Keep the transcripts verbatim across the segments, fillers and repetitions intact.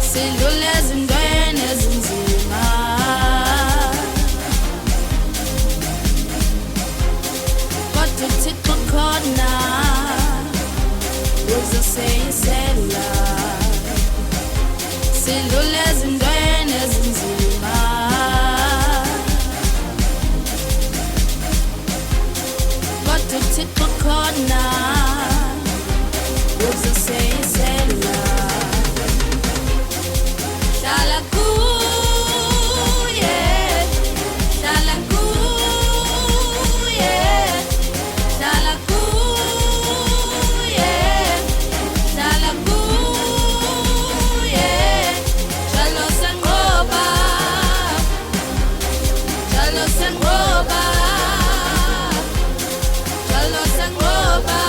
sidlula ezintweni ezinzima kodwa uThixo khona uzoseyisela sidlula ezintweni ezinzima kodwa uThixo khona uzoseyisela hlala kuye hlala kuye hlala kuye hlala kuye njalo senqoba njalo senqoba njalo senqoba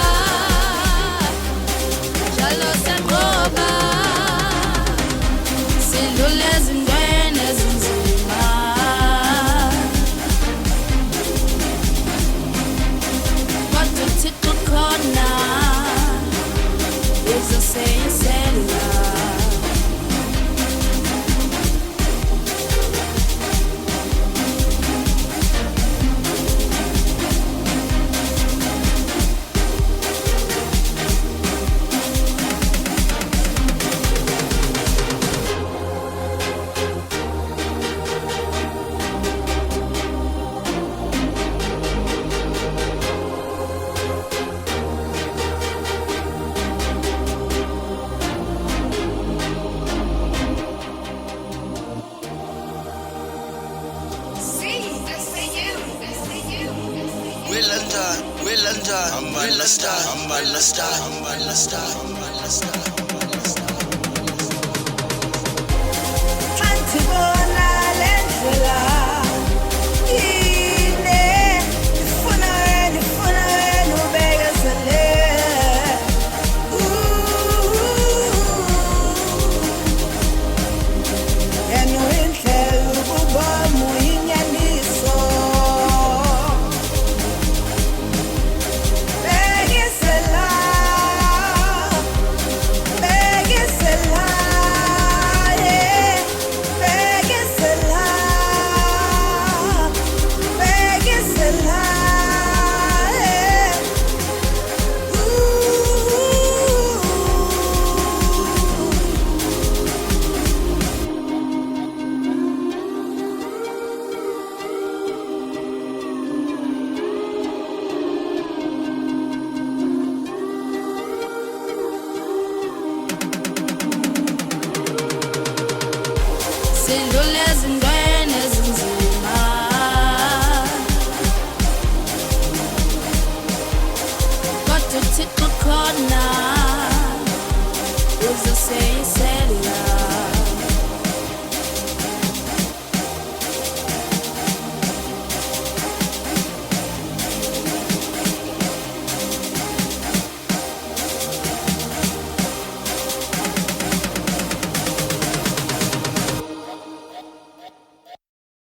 njalo senqoba sidlula ezintweni ezinzima kodwa uThixo khona uzoseyisela We're London, we're London, I'm on the star, I'm on the star, I'm on the star, I'm on the star. Mantibona lendlela ine ifuna wena ifuna wena ubekezele yena indlela ukuba muyinyaniso bekisela bekisela yeah bekisela bekisela yeah sidlula ezintweni ezinzima kodwa uThixo khona uzoseyisela